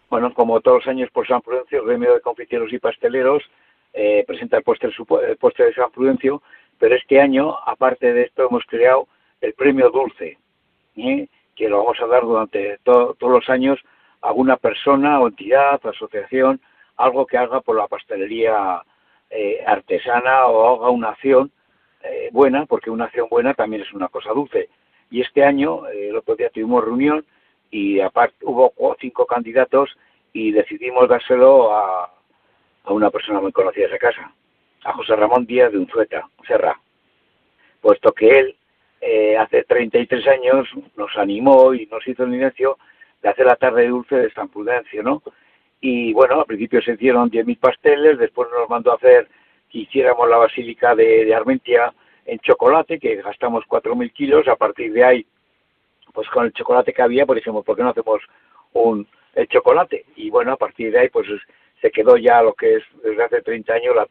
Bueno, como todos los años por San Prudencio, el gremio de confiteros y pasteleros presenta el postre de San Prudencio, pero este año, aparte de esto, hemos creado el premio dulce, que lo vamos a dar durante todos los años a alguna persona o entidad, asociación, algo que haga por la pastelería artesana o haga una acción buena, porque una acción buena también es una cosa dulce. Y este año, el otro día tuvimos reunión y aparte hubo 5 candidatos y decidimos dárselo a una persona muy conocida de esa casa, a José Ramón Díaz de Unzueta, Serra, puesto que él hace 33 años nos animó y nos hizo el inicio de hacer la tarde dulce de San Prudencio, ¿no? Y bueno, al principio se hicieron 10.000 pasteles, después nos mandó a hacer que hiciéramos la basílica de Armentia en chocolate, que gastamos 4.000 kilos, a partir de ahí, pues con el chocolate que había, pues dijimos, ¿por qué no hacemos el chocolate? Y bueno, a partir de ahí, pues se quedó ya lo que es desde hace 30 años la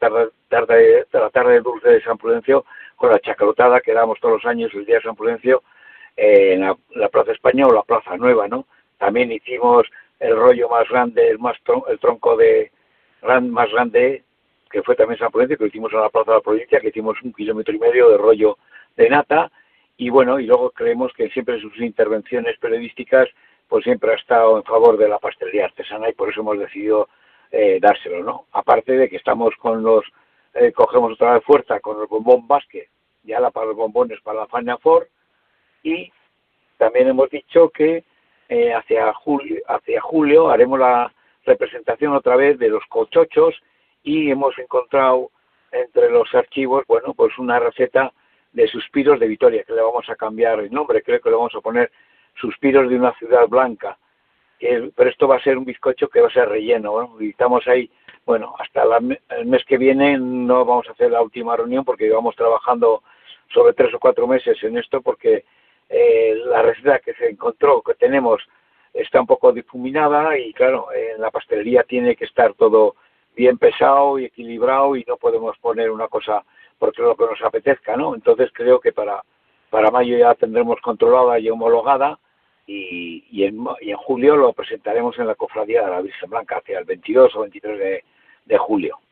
tarde dulce de San Prudencio, con la chacalotada que damos todos los años el día de San Prudencio en la Plaza España o la Plaza Nueva, ¿no? También hicimos el rollo más grande, el tronco más grande, que fue también San Prudencio, que lo hicimos en la Plaza de la Provincia, que hicimos 1,5 kilómetros de rollo de nata, y bueno, y luego creemos que siempre en sus intervenciones periodísticas, pues siempre ha estado en favor de la pastelería artesana y por eso hemos decidido dárselo, ¿no? Aparte de que estamos cogemos otra vez fuerza con el bombón Basque, ya para los bombones para la Fania Ford, y también hemos dicho que hacia julio haremos la representación otra vez de los cochochos y hemos encontrado entre los archivos, bueno, pues una receta de Suspiros de Vitoria, que le vamos a cambiar el nombre, creo que le vamos a poner Suspiros de una ciudad blanca, pero esto va a ser un bizcocho que va a ser relleno, ¿no? Y estamos ahí, bueno, hasta el mes que viene no vamos a hacer la última reunión porque llevamos trabajando sobre 3 o 4 meses en esto porque la receta que se encontró, que tenemos, está un poco difuminada y claro, en la pastelería tiene que estar todo bien pesado y equilibrado y no podemos poner una cosa porque lo que nos apetezca, ¿no? Entonces creo que para mayo ya tendremos controlada y homologada y en julio lo presentaremos en la Cofradía de la Virgen Blanca hacia el 22 o 23 de julio.